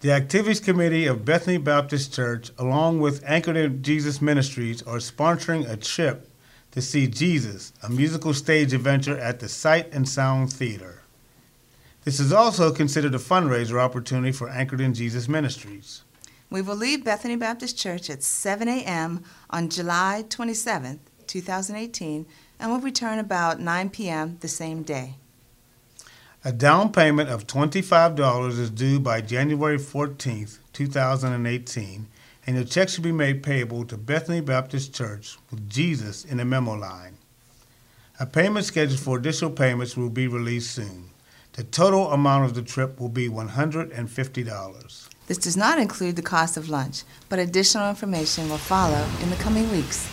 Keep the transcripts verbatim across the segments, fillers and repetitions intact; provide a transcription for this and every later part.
The Activities Committee of Bethany Baptist Church, along with Anchored in Jesus Ministries, are sponsoring a trip to see Jesus, a musical stage adventure at the Sight and Sound Theater. This is also considered a fundraiser opportunity for Anchored in Jesus Ministries. We will leave Bethany Baptist Church at seven a.m. on July twenty-seventh, twenty eighteen, and will return about nine p.m. the same day. A down payment of twenty-five dollars is due by January fourteenth, twenty eighteen, and your check should be made payable to Bethany Baptist Church with Jesus in the memo line. A payment schedule for additional payments will be released soon. The total amount of the trip will be one hundred fifty dollars. This does not include the cost of lunch, but additional information will follow in the coming weeks.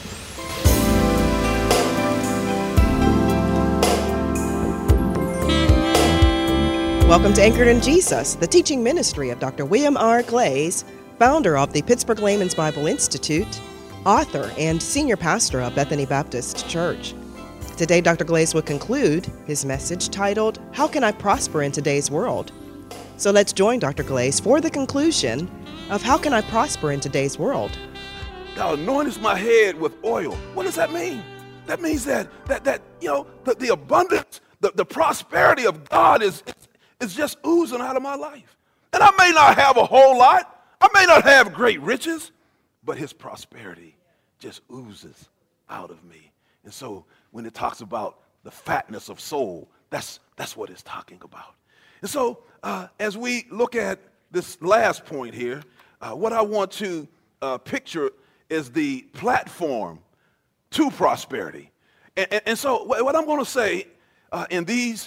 Welcome to Anchored in Jesus, the teaching ministry of Doctor William R. Glaze, founder of the Pittsburgh Layman's Bible Institute, author and senior pastor of Bethany Baptist Church. Today, Doctor Glaze will conclude his message titled, How Can I Prosper in Today's World? So let's join Doctor Glaze for the conclusion of How Can I Prosper in Today's World? Thou anointest my head with oil. What does that mean? That means that, that, that you know, the, the abundance, the, the prosperity of God is, is just oozing out of my life. And I may not have a whole lot. I may not have great riches, but his prosperity just oozes out of me. And so when it talks about the fatness of soul, that's, that's what it's talking about. And so uh, as we look at this last point here, uh, what I want to uh, picture is the platform to prosperity. And, and, and so what I'm going to say uh, in these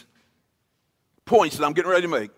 points that I'm getting ready to make,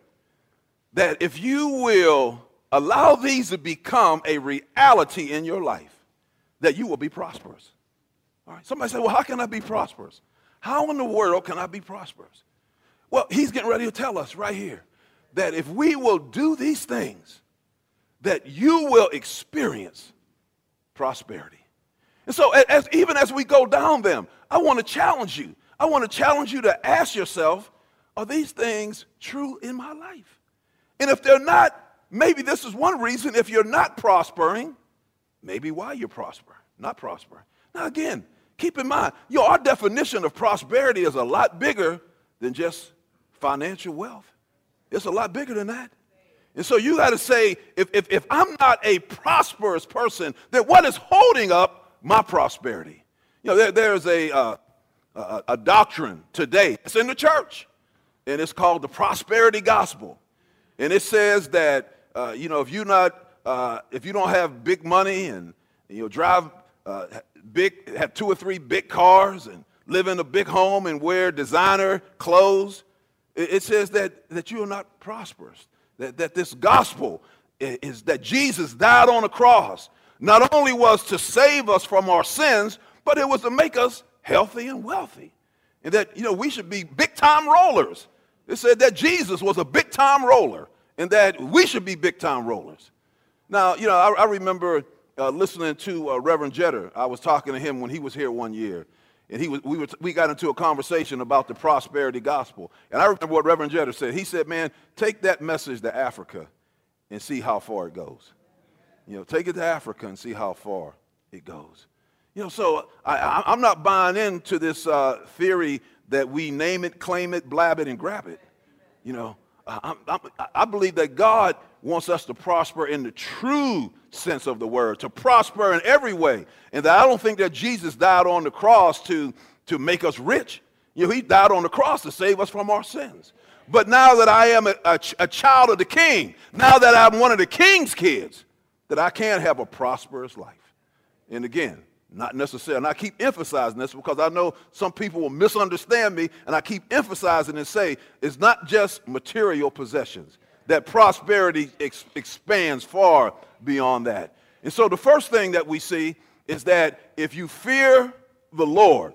that if you will allow these to become a reality in your life, that you will be prosperous. All right. Somebody say, well, how can I be prosperous? How in the world can I be prosperous? Well, he's getting ready to tell us right here that if we will do these things, that you will experience prosperity. And so as, even as we go down them, I want to challenge you. I want to challenge you to ask yourself, are these things true in my life? And if they're not, maybe this is one reason. If you're not prospering, maybe why you're prospering, not prospering. Now again, keep in mind, you know, our definition of prosperity is a lot bigger than just financial wealth. It's a lot bigger than that. And so you got to say, if, if, if I'm not a prosperous person, then what is holding up my prosperity? You know, there, there's a, uh, a, a doctrine today. It's in the church. And it's called the prosperity gospel. And it says that, uh, you know, if you not, uh, if you don't have big money and, you know, drive uh, big, have two or three big cars and live in a big home and wear designer clothes, it, it says that, that you are not prosperous. That, that this gospel is, is that Jesus died on the cross. Not only was to save us from our sins, but it was to make us healthy and wealthy. And that, you know, we should be big-time rollers. It said that Jesus was a big-time roller and that we should be big-time rollers. Now, you know, I, I remember uh, listening to uh, Reverend Jeter. I was talking to him when he was here one year, and he was, we, were, we got into a conversation about the prosperity gospel. And I remember what Reverend Jeter said. He said, man, take that message to Africa and see how far it goes. You know, take it to Africa and see how far it goes. You know, so I, I, I'm not buying into this uh, theory that we name it, claim it, blab it, and grab it. You know, I, I, I believe that God wants us to prosper in the true sense of the word, to prosper in every way. And that I don't think that Jesus died on the cross to, to make us rich. You know, he died on the cross to save us from our sins. But now that I am a, a, a child of the king, now that I'm one of the king's kids, that I can have a prosperous life. And again, not necessarily. And I keep emphasizing this because I know some people will misunderstand me, and I keep emphasizing and say it's not just material possessions, that prosperity ex- expands far beyond that. And so the first thing that we see is that if you fear the Lord,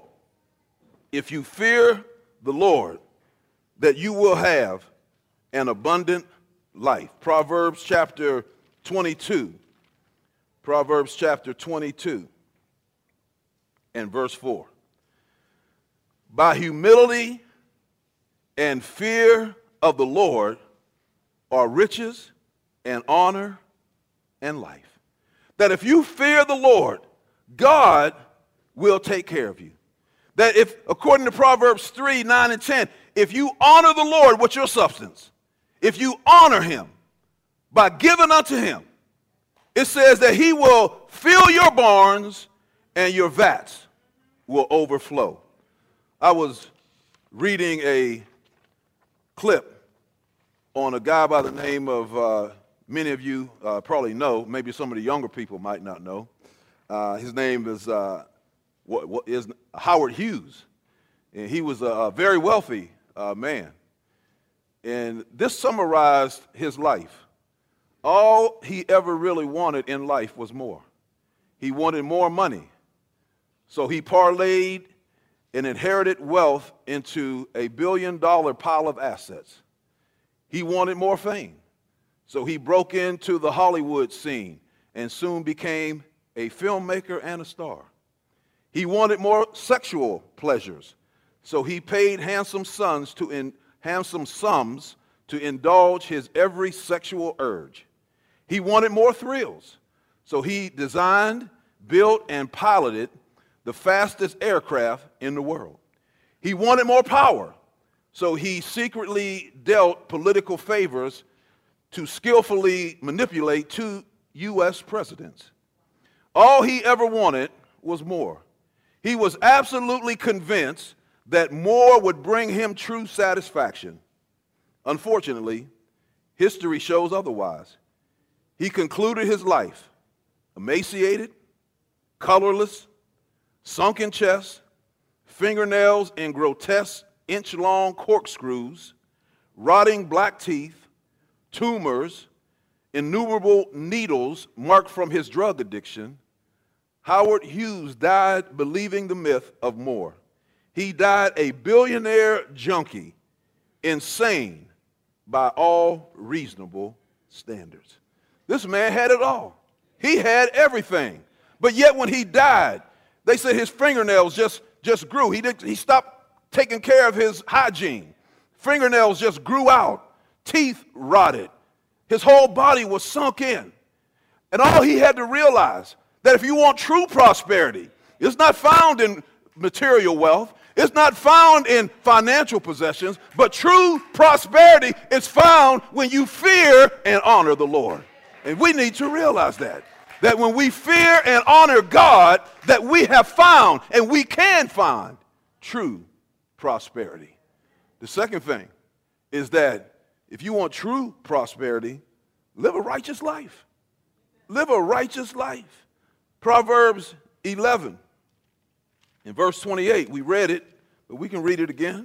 if you fear the Lord, that you will have an abundant life. Proverbs chapter twenty-two. Proverbs chapter twenty-two. And verse four. By humility and fear of the Lord are riches and honor and life. That if you fear the Lord, God will take care of you. That if, according to Proverbs three, nine, and ten, if you honor the Lord with your substance, if you honor him by giving unto him, it says that he will fill your barns and your vats will overflow. I was reading a clip on a guy by the name of, uh, many of you uh, probably know, maybe some of the younger people might not know. Uh, his name is, uh, what, what is Howard Hughes, and he was a, a very wealthy uh, man. And this summarized his life. All he ever really wanted in life was more. He wanted more money. So he parlayed and inherited wealth into a billion dollar pile of assets. He wanted more fame. So he broke into the Hollywood scene and soon became a filmmaker and a star. He wanted more sexual pleasures. So he paid handsome sums to in, handsome sums to indulge his every sexual urge. He wanted more thrills. So he designed, built, and piloted the fastest aircraft in the world. He wanted more power, so he secretly dealt political favors to skillfully manipulate two U S presidents. All he ever wanted was more. He was absolutely convinced that more would bring him true satisfaction. Unfortunately, history shows otherwise. He concluded his life emaciated, colorless, sunken chest, fingernails in grotesque inch-long corkscrews, rotting black teeth, tumors, innumerable needles marked from his drug addiction. Howard Hughes died believing the myth of more. He died a billionaire junkie, insane by all reasonable standards. This man had it all. He had everything. But yet when he died, they said his fingernails just, just grew. He, did, he stopped taking care of his hygiene. Fingernails just grew out. Teeth rotted. His whole body was sunk in. And all he had to realize, that if you want true prosperity, it's not found in material wealth. It's not found in financial possessions. But true prosperity is found when you fear and honor the Lord. And we need to realize that. That when we fear and honor God, that we have found and we can find true prosperity. The second thing is that if you want true prosperity, live a righteous life. Live a righteous life. Proverbs eleven, in verse twenty-eight, we read it, but we can read it again.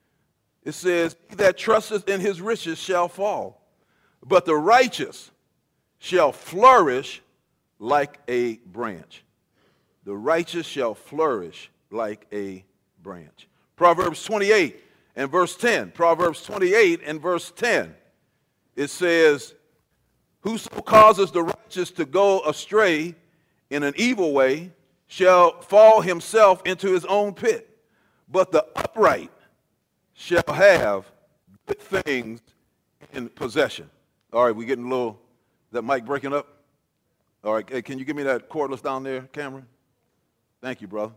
It says, "He that trusteth in his riches shall fall, but the righteous shall flourish like a branch." The righteous shall flourish like a branch. Proverbs twenty-eight and verse ten. Proverbs twenty-eight and verse ten. It says, "Whoso causes the righteous to go astray in an evil way shall fall himself into his own pit, but the upright shall have good things in possession." All right, we getting a little, that mic breaking up? All right, hey, can you give me that cordless down there, Cameron? Thank you, brother.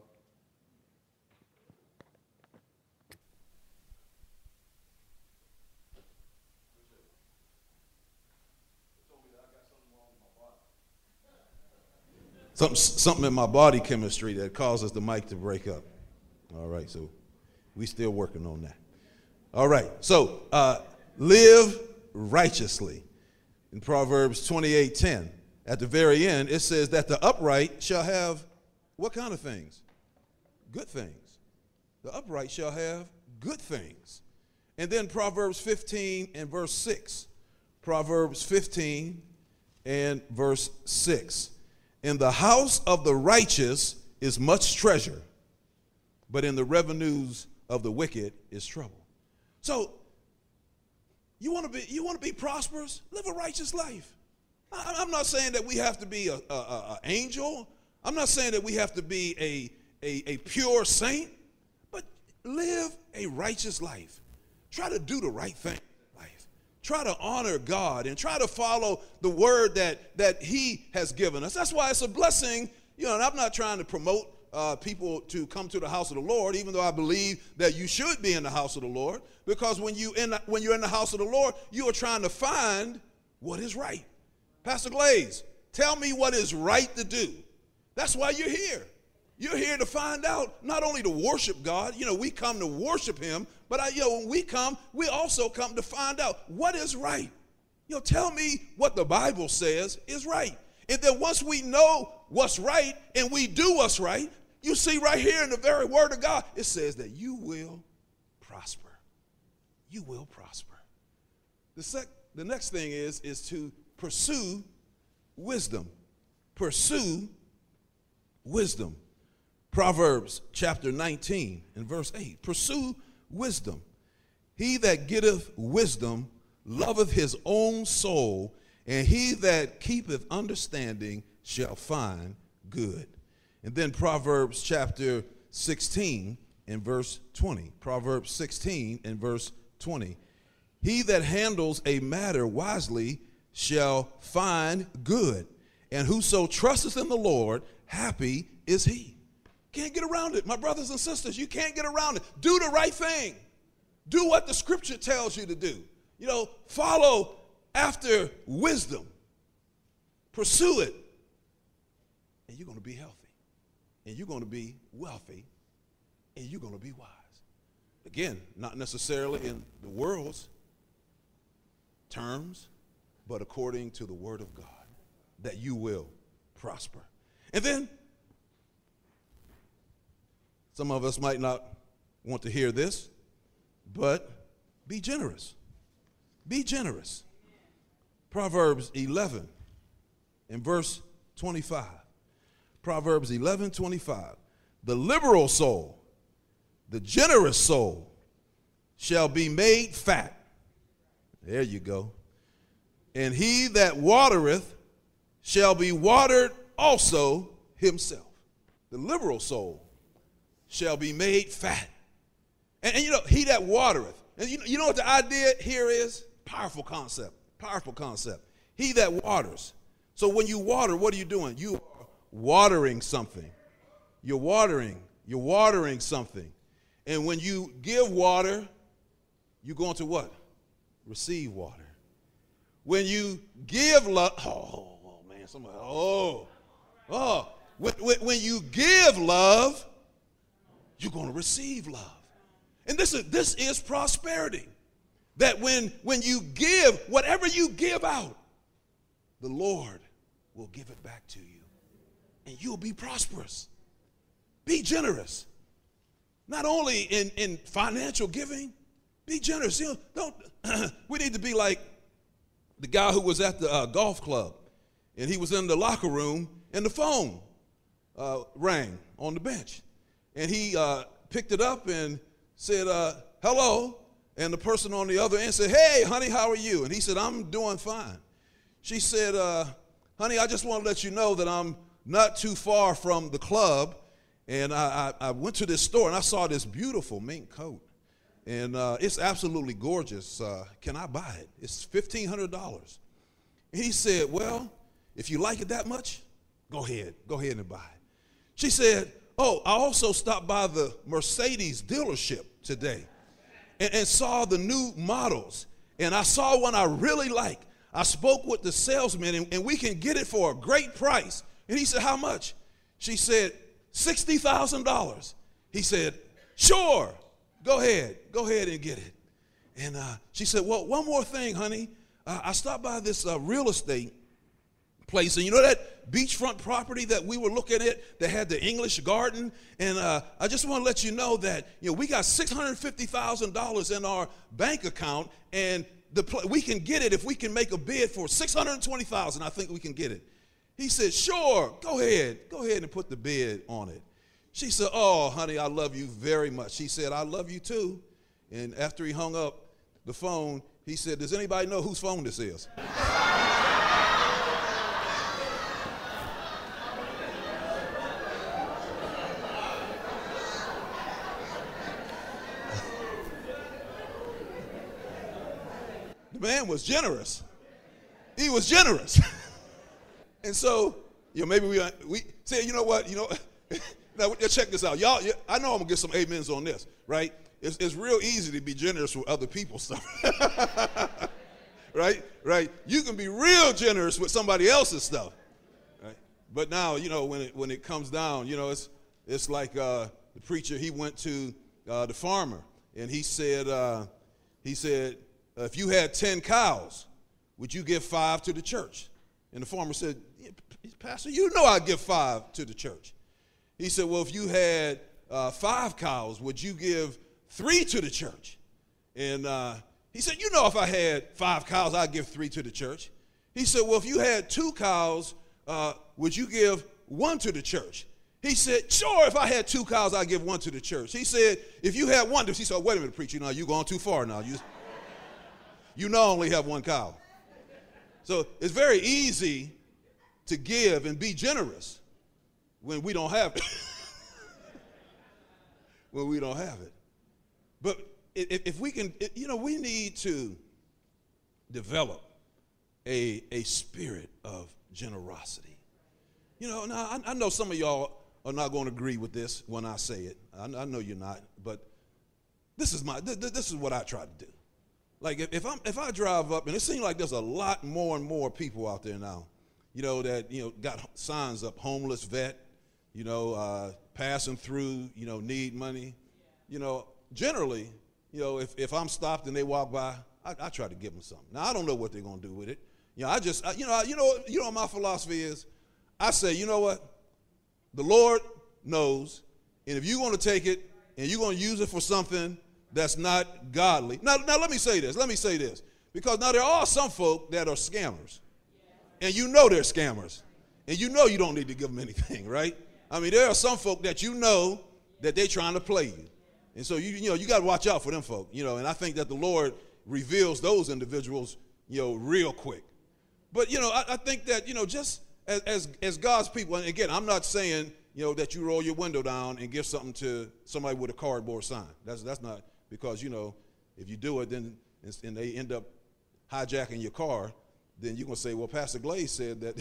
Something, something in my body chemistry that causes the mic to break up. All right, so we still working on that. All right, so uh, live righteously. In Proverbs twenty-eight ten, at the very end, it says that the upright shall have what kind of things? Good things. The upright shall have good things. And then Proverbs fifteen and verse six. Proverbs fifteen and verse six. "In the house of the righteous is much treasure, but in the revenues of the wicked is trouble." So, you want to be you want to be prosperous? Live a righteous life. I, I'm not saying that we have to be a, a, a angel. I'm not saying that we have to be a, a, a pure saint, but live a righteous life. Try to do the right thing in life. try to honor God and try to follow the word that, that he has given us. That's why it's a blessing. You know, and I'm not trying to promote uh, people to come to the house of the Lord, even though I believe that you should be in the house of the Lord, because when, you in the, when you're in the house of the Lord, you are trying to find what is right. Pastor Glaze, tell me what is right to do. That's why you're here. You're here to find out, not only to worship God. You know, we come to worship him, but I, you know, when we come, we also come to find out what is right. You know, tell me what the Bible says is right. And then once we know what's right and we do what's right, you see right here in the very word of God, it says that you will prosper. You will prosper. The, sec- the next thing is, is to pursue wisdom. Pursue wisdom. Proverbs chapter nineteen and verse eight. Pursue wisdom. He that getteth wisdom loveth his own soul, and he that keepeth understanding shall find good. And then Proverbs chapter sixteen and verse twenty. Proverbs sixteen and verse twenty. He that handles a matter wisely shall find good, and whoso trusteth in the Lord, happy is he. Can't get around it. My brothers and sisters, you can't get around it. Do the right thing. Do what the scripture tells you to do. You know, follow after wisdom. Pursue it. And you're going to be healthy. And you're going to be wealthy. And you're going to be wise. Again, not necessarily in the world's terms, but according to the word of God, that you will prosper. And then, some of us might not want to hear this, but be generous. Be generous. Proverbs eleven and verse twenty-five. Proverbs eleven, twenty-five. The liberal soul, the generous soul, shall be made fat. There you go. And he that watereth shall be watered also himself. The liberal soul shall be made fat. And, and you know, he that watereth. And you, you know what the idea here is? Powerful concept. Powerful concept. He that waters. So when you water, what are you doing? You are watering something. You're watering. You're watering something. And when you give water, you're going to what? Receive water. When you give love, oh, oh man, somebody, oh, oh. When, when, when you give love, you're going to receive love. And this is this is prosperity. That when, when you give, whatever you give out, the Lord will give it back to you. And you'll be prosperous. Be generous. Not only in, in financial giving, be generous. You know, don't we need to be like the guy who was at the uh, golf club, and he was in the locker room, and the phone uh, rang on the bench. And he uh, picked it up and said, uh, hello. And the person on the other end said, hey, honey, how are you? And he said, I'm doing fine. She said, uh, honey, I just want to let you know that I'm not too far from the club. And I, I, I went to this store, and I saw this beautiful mink coat. And uh, it's absolutely gorgeous. Uh, can I buy it? It's fifteen hundred dollars. And he said, well, if you like it that much, go ahead. Go ahead and buy it. She said, oh, I also stopped by the Mercedes dealership today and, and saw the new models. And I saw one I really like. I spoke with the salesman, and, and we can get it for a great price. And he said, how much? She said, sixty thousand dollars. He said, sure, go ahead. Go ahead and get it. And uh, she said, well, one more thing, honey. Uh, I stopped by this uh, real estate place, and you know that beachfront property that we were looking at that had the English garden? And uh, I just want to let you know that, you know, we got six hundred fifty thousand dollars in our bank account, and the pl- we can get it if we can make a bid for six hundred twenty thousand dollars. I think we can get it. He said, sure, go ahead. Go ahead and put the bid on it. She said, oh, honey, I love you very much. She said, I love you too. And after he hung up the phone, he said, does anybody know whose phone this is? man was generous. He was generous. And so, you know, maybe we we say, you know what, you know, now check this out. Y'all, I know I'm gonna get some amens on this, right? It's, it's real easy to be generous with other people's stuff. Right? Right? You can be real generous with somebody else's stuff. Right? But now, you know, when it when it comes down, you know, it's it's like uh, the preacher, he went to uh, the farmer and he said, uh, he said, if you had ten cows, would you give five to the church? And the farmer said, yeah, Pastor, you know I give five to the church. He said, well, if you had uh, five cows, would you give three to the church? And uh, he said, you know if I had five cows, I'd give three to the church. He said, well, if you had two cows, uh, would you give one to the church? He said, sure, if I had two cows, I'd give one to the church. He said, if you had one, he said, wait a minute, preacher, you know, you're going too far now. You, you not only have one cow. So it's very easy to give and be generous when we don't have it. When we don't have it. But if, if we can, you know, we need to develop a, a spirit of generosity. You know, now I, I know some of y'all are not going to agree with this when I say it. I, I know you're not, but this is my, th- this is what I try to do. Like if, if I'm if I drive up, and it seems like there's a lot more and more people out there now, you know, that, you know, got signs up, homeless vet, you know, uh, passing through, you know, need money. You know, generally, you know, if, if I'm stopped and they walk by, I, I try to give them something. Now, I don't know what they're going to do with it. You know, I just, I, you know, I, you know, you know what my philosophy is? I say, you know what? The Lord knows, and if you're going to take it and you're going to use it for something that's not godly. Now, now, let me say this. Let me say this. Because now there are some folk that are scammers. And you know they're scammers. And you know you don't need to give them anything, right? I mean, there are some folk that you know that they're trying to play you. And so, you, you know, you got to watch out for them folk, you know. And I think that the Lord reveals those individuals, you know, real quick. But, you know, I, I think that, you know, just as, as, as God's people, and again, I'm not saying, you know, that you roll your window down and give something to somebody with a cardboard sign. That's, that's not. Because, you know, if you do it, then and they end up hijacking your car, then you're gonna say, "Well, Pastor Glaze said that."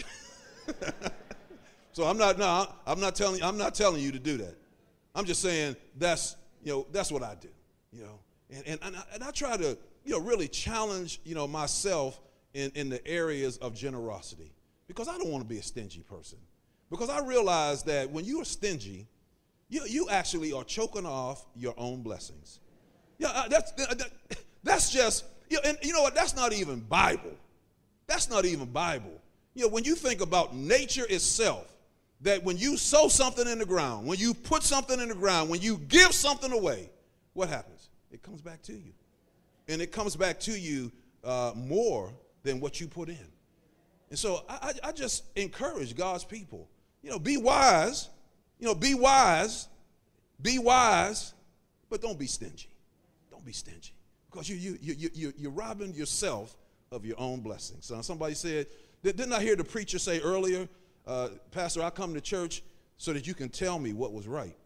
So I'm not. No, I'm not telling. I'm not telling you to do that. I'm just saying that's, you know, that's what I do. You know, and and and I, and I try to, you know, really challenge, you know, myself in in the areas of generosity, because I don't want to be a stingy person. Because I realize that when you are stingy, you you actually are choking off your own blessings. Yeah, that's that, that's just, you know, and you know what? That's not even Bible. That's not even Bible. You know, when you think about nature itself, that when you sow something in the ground, when you put something in the ground, when you give something away, what happens? It comes back to you, and it comes back to you uh, more than what you put in. And so I, I just encourage God's people. You know, be wise. You know, be wise. Be wise, but don't be stingy. Be stingy, because you you you you you're robbing yourself of your own blessings. So somebody said, didn't I hear the preacher say earlier, uh, Pastor, I come to church so that you can tell me what was right.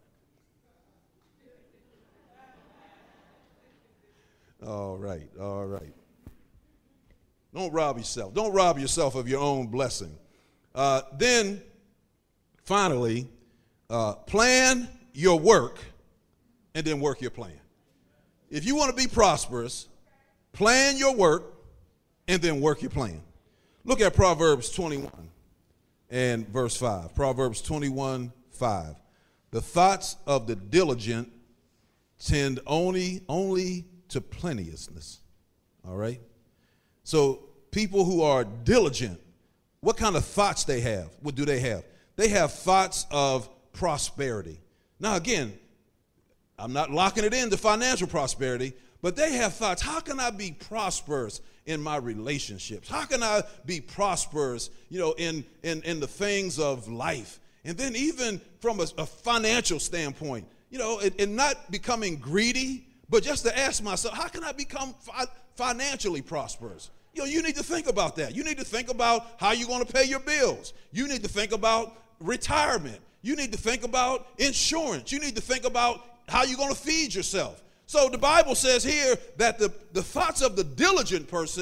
All right, all right. Don't rob yourself. Don't rob yourself of your own blessing. Uh, then, finally, uh, plan your work and then work your plan. If you want to be prosperous, plan your work and then work your plan. Look at Proverbs twenty-one and verse five. Proverbs twenty-one, five. The thoughts of the diligent tend only, only to plenteousness. All right? So people who are diligent, what kind of thoughts they have? What do they have? They have thoughts of prosperity. Now, again, I'm not locking it into financial prosperity, but they have thoughts. How can I be prosperous in my relationships? How can I be prosperous, you know, in, in, in the things of life? And then even from a, a financial standpoint, you know, and, and not becoming greedy, but just to ask myself, how can I become fi- financially prosperous? You know, you need to think about that. You need to think about how you're going to pay your bills. You need to think about retirement. You need to think about insurance. You need to think about how you're going to feed yourself. So the Bible says here that the, the thoughts of the diligent person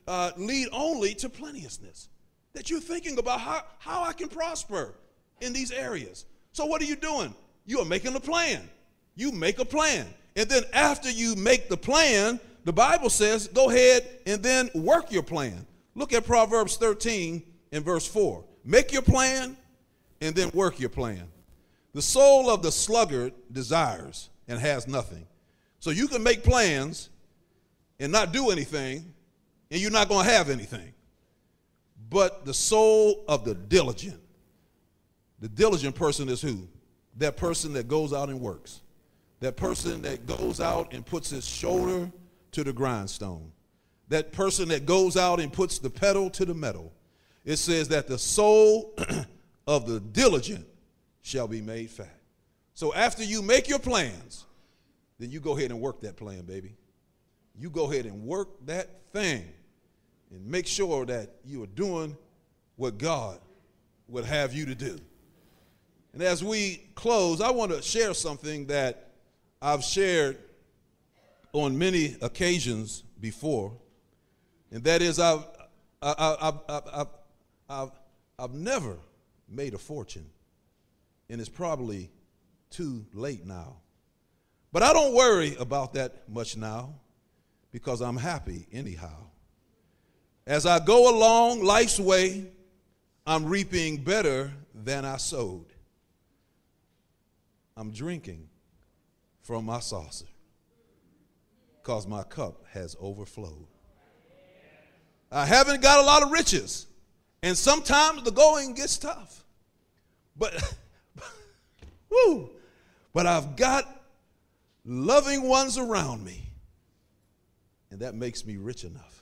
uh, lead only to plenteousness. That you're thinking about how, how I can prosper in these areas. So what are you doing? You are making a plan. You make a plan. And then after you make the plan, the Bible says, go ahead and then work your plan. Look at Proverbs thirteen and verse four. Make your plan and then work your plan. The soul of the sluggard desires and has nothing. So you can make plans and not do anything, and you're not going to have anything. But the soul of the diligent, the diligent person is who? That person that goes out and works. That person that goes out and puts his shoulder to the grindstone. That person that goes out and puts the pedal to the metal. It says that the soul of the diligent shall be made fat. So after you make your plans, then you go ahead and work that plan, baby. You go ahead and work that thing and make sure that you are doing what God would have you to do. And as we close, I want to share something that I've shared on many occasions before, and that is I've, I, I, I, I, I've, I've never made a fortune, and it's probably too late now. But I don't worry about that much now because I'm happy anyhow. As I go along life's way, I'm reaping better than I sowed. I'm drinking from my saucer because my cup has overflowed. I haven't got a lot of riches, and sometimes the going gets tough. But, woo, but I've got loving ones around me, and that makes me rich enough.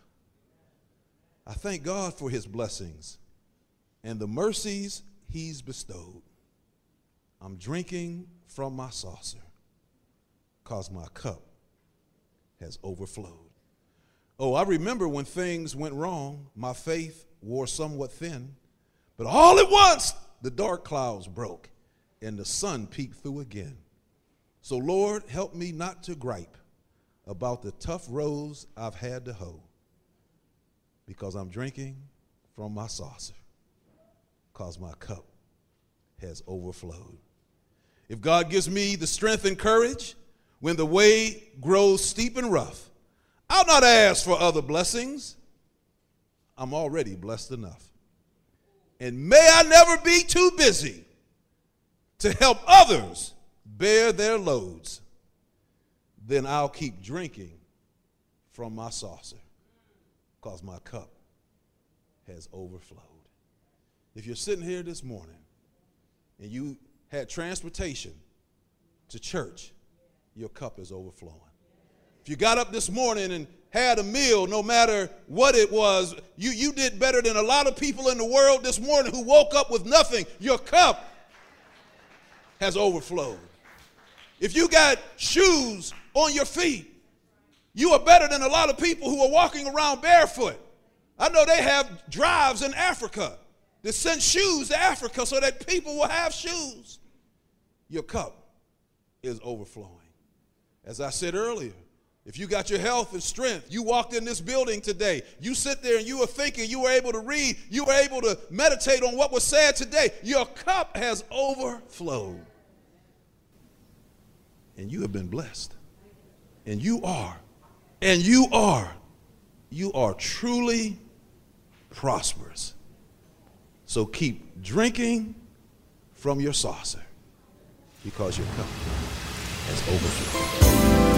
I thank God for his blessings and the mercies he's bestowed. I'm drinking from my saucer because my cup has overflowed. Oh, I remember when things went wrong, my faith wore somewhat thin, but all at once the dark clouds broke and the sun peeked through again. So Lord, help me not to gripe about the tough rows I've had to hoe, because I'm drinking from my saucer because my cup has overflowed. If God gives me the strength and courage when the way grows steep and rough, I'll not ask for other blessings. I'm already blessed enough. And may I never be too busy to help others bear their loads. Then I'll keep drinking from my saucer because my cup has overflowed. If you're sitting here this morning and you had transportation to church, your cup is overflowing. If you got up this morning and had a meal, no matter what it was, you, you did better than a lot of people in the world this morning who woke up with nothing. Your cup has overflowed. If you got shoes on your feet, you are better than a lot of people who are walking around barefoot. I know they have drives in Africa that send shoes to Africa so that people will have shoes. Your cup is overflowing. As I said earlier, if you got your health and strength, you walked in this building today, you sit there and you were thinking, you were able to read, you were able to meditate on what was said today, your cup has overflowed. And you have been blessed. And you are, and you are, you are truly prosperous. So keep drinking from your saucer because your cup has overflowed.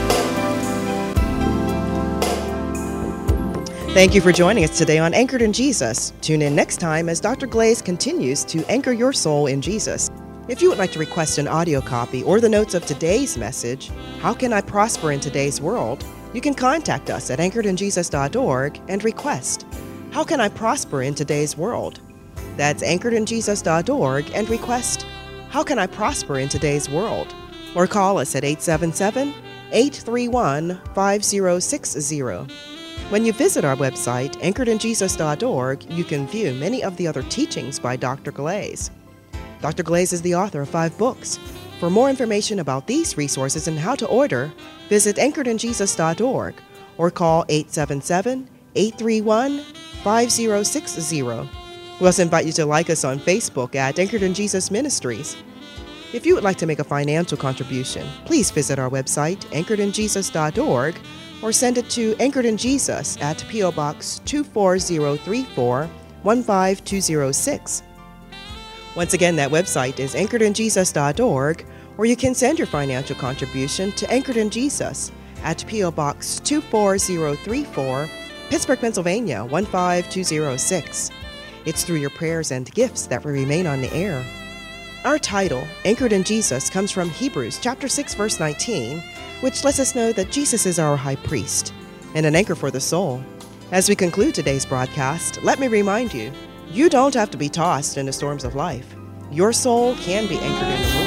Thank you for joining us today on Anchored in Jesus. Tune in next time as Doctor Glaze continues to anchor your soul in Jesus. If you would like to request an audio copy or the notes of today's message, How Can I Prosper in Today's World?, you can contact us at anchored in jesus dot org and request, How Can I Prosper in Today's World? That's anchored in jesus dot org and request, How Can I Prosper in Today's World? Or call us at eight seven seven, eight three one, five zero six zero. When you visit our website, anchored in jesus dot org, you can view many of the other teachings by Doctor Glaze. Doctor Glaze is the author of five books. For more information about these resources and how to order, visit anchored in jesus dot org or call eight seven seven, eight three one, five zero six zero. We also invite you to like us on Facebook at Anchored in Jesus Ministries. If you would like to make a financial contribution, please visit our website, anchored in jesus dot org, or send it to Anchored in Jesus at P O Box two four zero three four, one five two zero six. Once again, that website is anchored in jesus dot org, or you can send your financial contribution to Anchored in Jesus at P O Box two four zero three four, Pittsburgh, Pennsylvania one five two zero six. It's through your prayers and gifts that we remain on the air. Our title, Anchored in Jesus, comes from Hebrews chapter six, verse nineteen, which lets us know that Jesus is our high priest and an anchor for the soul. As we conclude today's broadcast, let me remind you, you don't have to be tossed in the storms of life. Your soul can be anchored in the